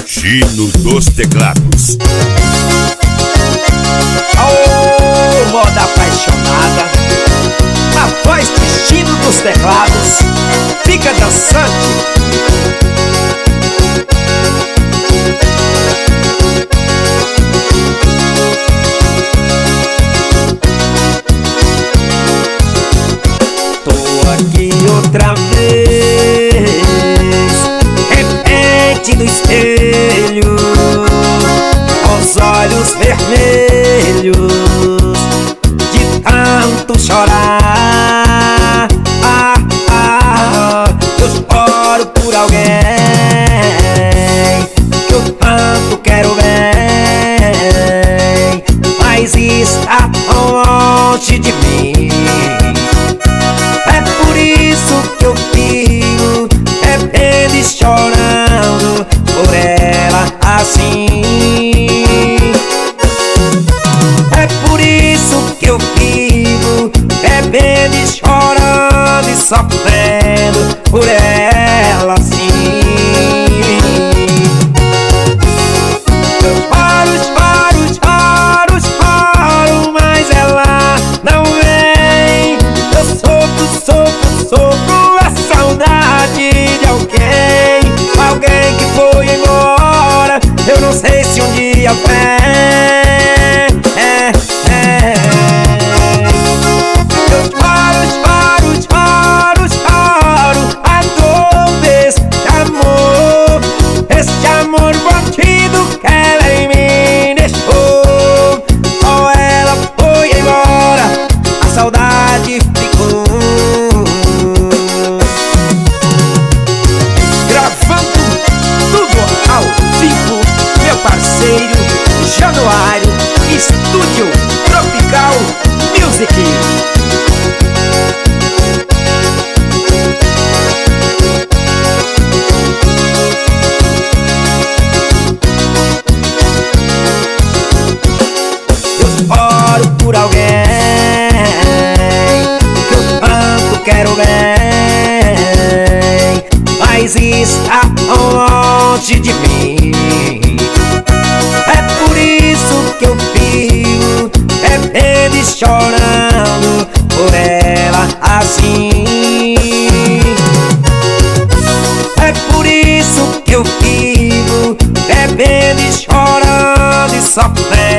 Gino dos teclados. Oh, moda apaixonada, a voz de Gino dos teclados fica dançante. Tô aqui outra vez, repente no espelho, os olhos vermelhos de tanto chorar. Eu choro por alguém que eu tanto quero bem, mas está tão longe de mim. É por isso que eu fico bebendo e chorando por ela assim. É por isso que eu fico bebendo e chorando e sofrendo por ela assim. Eu choro, choro, choro, choro, mas ela não vem. Eu sofro, sofro, sofro a saudade de alguém, alguém que foi embora. Eu não sei se um dia vem. Eu choro, choro, choro, choro a dor desse amor, esse amor bandido que ela em mim deixou. Só ela foi embora, a saudade ficou. Gravando tudo ao vivo, meu parceiro Januário, Estúdio Tropical Music. Eu choro por alguém que eu tanto quero bem, mas está tão longe de mim. É por isso que eu fico bebendo e chorando por ela assim. É por isso que eu fico bebendo e chorando e sofrendo